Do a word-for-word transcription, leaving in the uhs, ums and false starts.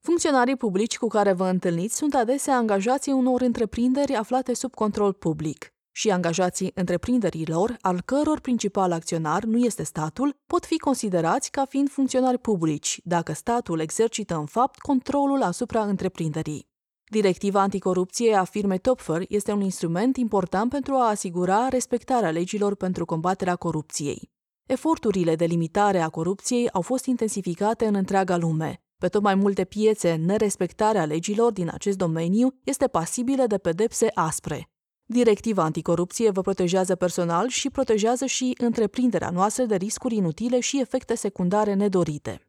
Funcționarii publici cu care vă întâlniți sunt adesea angajații unor întreprinderi aflate sub control public. Și angajații întreprinderilor, al căror principal acționar nu este statul, pot fi considerați ca fiind funcționari publici, dacă statul exercită în fapt controlul asupra întreprinderii. Directiva anticorupție a firmei Töpfer este un instrument important pentru a asigura respectarea legilor pentru combaterea corupției. Eforturile de limitare a corupției au fost intensificate în întreaga lume. Pe tot mai multe piețe, nerespectarea legilor din acest domeniu este pasibilă de pedepse aspre. Directiva anticorupție vă protejează personal și protejează și întreprinderea noastră de riscuri inutile și efecte secundare nedorite.